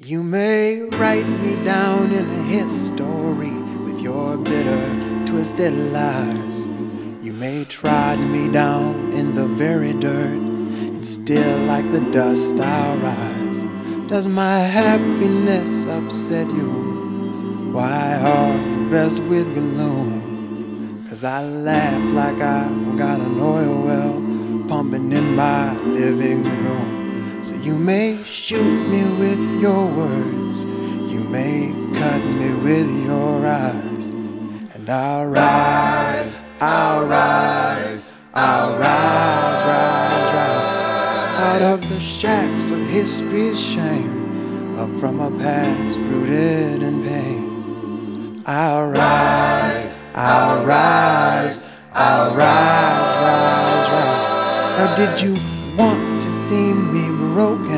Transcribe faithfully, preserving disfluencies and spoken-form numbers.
You may write me down in a history with your bitter, twisted lies. You may trod me down in the very dirt, and still like the dust I'll rise. Does my happiness upset you? Why are you best with gloom? 'Cause I laugh like I got an oil well pumping in my living room. So you may shoot me with your words, you may cut me with your eyes, and I'll rise, I'll rise, I'll rise, rise, rise, out of the shacks of history's shame, up from a past rooted in pain. I'll rise, I'll rise, I'll rise, rise, rise. Now did you want to see me broken?